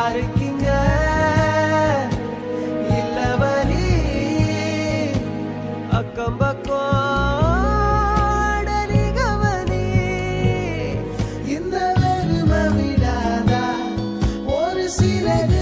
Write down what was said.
இருக்கீங்க இல்ல வழி அக்கம் பக்கம் கவனி இந்த வெறுமை விடாதா ஒரு சிறகு